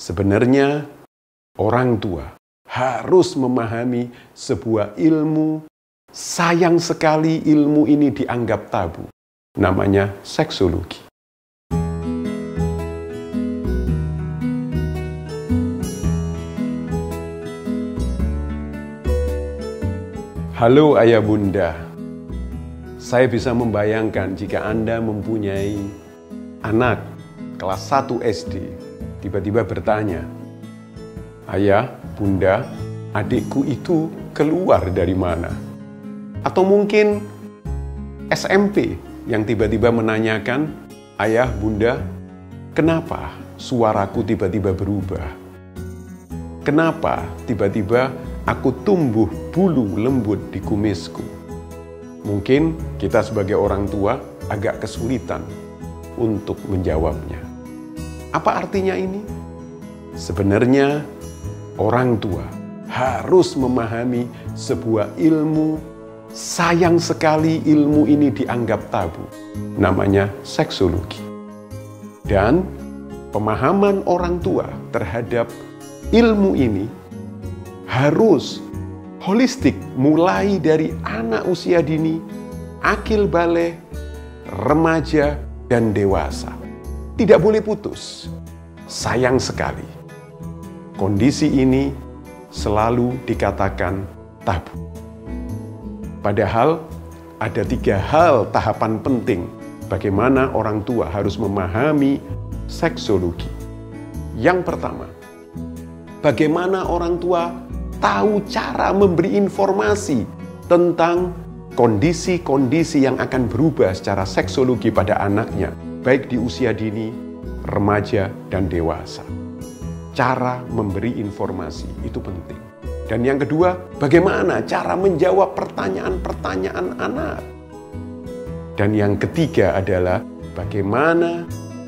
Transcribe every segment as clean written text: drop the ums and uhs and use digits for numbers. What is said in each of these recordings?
Sebenarnya orang tua harus memahami sebuah ilmu. Sayang sekali ilmu ini dianggap tabu. Namanya seksologi. Halo ayah bunda, saya bisa membayangkan jika Anda mempunyai anak kelas 1 SD, tiba-tiba bertanya, "Ayah, bunda, adikku itu keluar dari mana?" Atau mungkin SMP yang tiba-tiba menanyakan, "Ayah, bunda, kenapa suaraku tiba-tiba berubah? Kenapa tiba-tiba aku tumbuh bulu lembut di kumisku?" Mungkin kita sebagai orang tua agak kesulitan untuk menjawabnya. Apa artinya ini? Sebenarnya orang tua harus memahami sebuah ilmu. Sayang sekali ilmu ini dianggap tabu. Namanya seksologi. Dan pemahaman orang tua terhadap ilmu ini harus holistik, mulai dari anak usia dini, akil balik, remaja, dan dewasa. Tidak boleh putus. Sayang sekali, kondisi ini selalu dikatakan tabu. Padahal ada 3 hal tahapan penting bagaimana orang tua harus memahami seksologi. Yang pertama, bagaimana orang tua tahu cara memberi informasi tentang kondisi-kondisi yang akan berubah secara seksologi pada anaknya, baik di usia dini, remaja, dan dewasa. Cara memberi informasi itu penting. Dan yang kedua, bagaimana cara menjawab pertanyaan-pertanyaan anak. Dan yang ketiga adalah bagaimana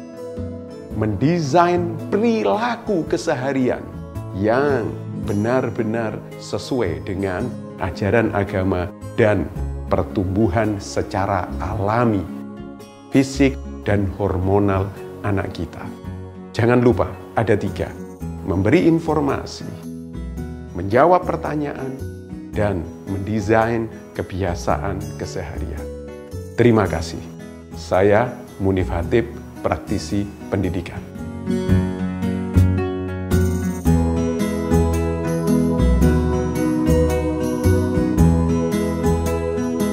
mendesain perilaku keseharian yang benar-benar sesuai dengan ajaran agama dan pertumbuhan secara alami, fisik dan hormonal anak kita. Jangan lupa, ada 3. Memberi informasi, menjawab pertanyaan, dan mendesain kebiasaan keseharian. Terima kasih. Saya Munif Hatip, praktisi pendidikan.